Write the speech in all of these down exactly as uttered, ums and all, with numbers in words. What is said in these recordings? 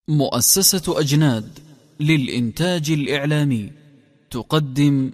مؤسسة أجناد للإنتاج الإعلامي تقدم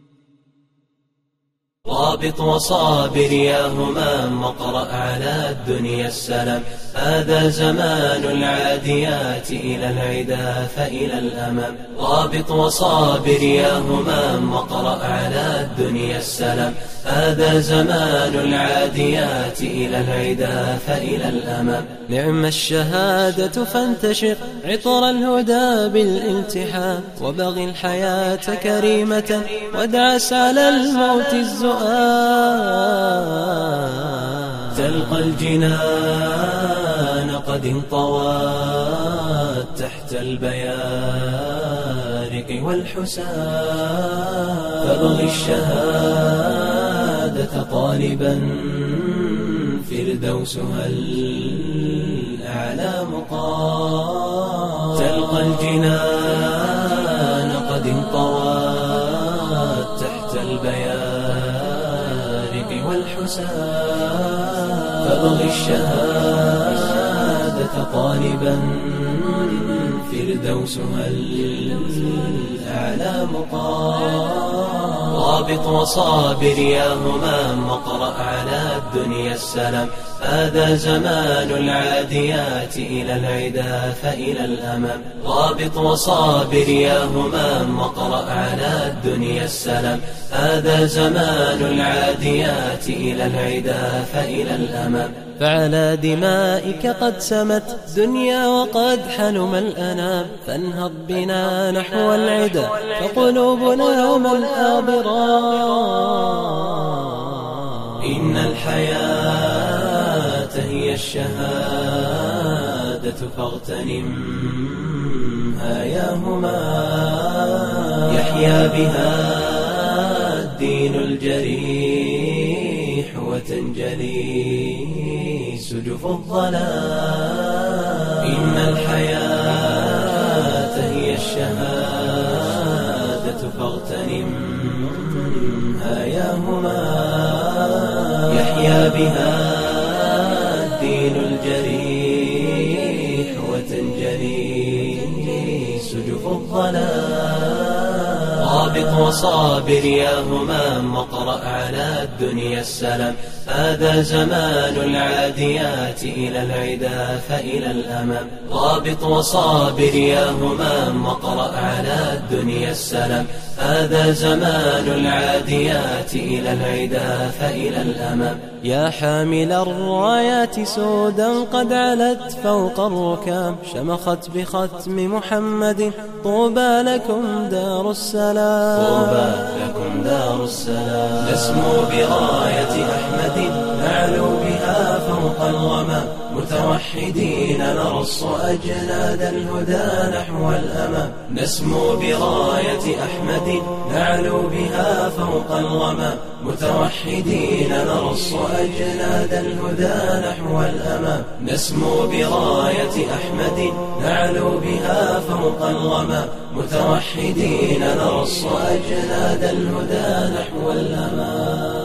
رابط وصابر يا همام واقرأ على الدنيا السلام. هذا زمان العاديات إلى العدا فإلى الأمام. رابط وصابر يا همام واقرأ على الدنيا السلام. هذا زمان العاديات إلى العدا فإلى الأمام. نعم الشهادة فانتشر عطر الهدى بالالتحام، وبغ الحياة كريمة وادعس على الموت الزؤام. تلقى الجنان قد انطوت تحت البيارق والحسام، فابغ الشهادة طالبا فردوسها الأعلى مقام. تلقى الجنان قد انطوت تحت البيارق والحسام، فابغ الشهادة طالبا فردوسها الأعلى مقام. رابط وصابر يا همام واقرأ على الدنيا السلام. هذا زمان العاديات إلى العدا فإلى الأمام. رابط وصابر يا همام واقرأ على الدنيا السلام. هذا زمان العاديات إلى العدا فإلى الأمام. فعلى دمائك قد سمت دنيا وقد حلم الأنام، فانهض بنا نحو العدا فقلوبنا ملآبرا. إن الحياة هي الشهادة فاغتنمها يا همام، يحيا بها الدين الجريح وتنجلي سجف الظلام. إن الحياة هي الشهادة فاغتنمها يا همام، يحيا بها الدين الجريح وتنجلي سجف الظلام. رابط وصابر يا همام واقرأ على الدنيا السلام. هذا زمان العاديات إلى العدا فإلى الأمام. رابط وصابر يا همام واقرأ على الدنيا السلام. هذا زمان العاديات إلى العدا فإلى الأمام. يا حامل الرايات سودا قد علت فوق الركام، شمخت بختم محمد طوبى لكم دار السلام. طوبى لكم دار السلام. نسمو براية أحمد نعلو بها فوق الغمام، متوحدين نرص أجناد الهدى نحو الأمام. نسمو براية أحمد نعلو بها فوق الغمام، متوحدين نرص أجناد الهدى نحو الأمام. نسمو براية أحمد نعلو بها فوق الغمام، متوحدين نرص أجناد الهدى نحو الأمام.